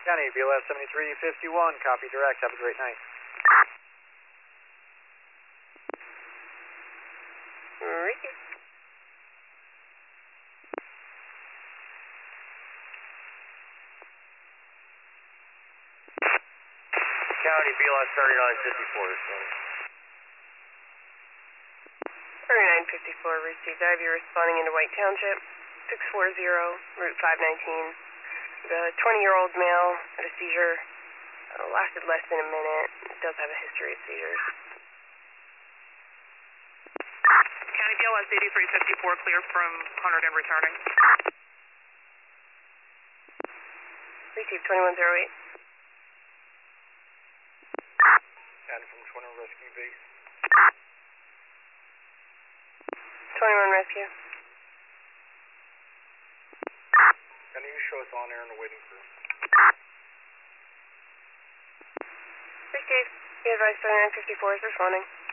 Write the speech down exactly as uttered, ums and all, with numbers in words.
County, B L S seventy-three fifty-one, copy direct, have a great night. Ricky. County, B L S thirty-nine fifty-four, responding. thirty-nine fifty-four, received. I have you responding into White Township, six four zero, Route five nineteen. The twenty-year-old male had a seizure. Uh, lasted less than a minute. It does have a history of seizures. County, B L S eighty-three fifty-four, clear from one hundred and returning. Received twenty-one oh eight. County from twenty-one Rescue Base. twenty-one Rescue. County, you show us on air in the waiting crew. Received. Be advised thirty-nine fifty-four is responding.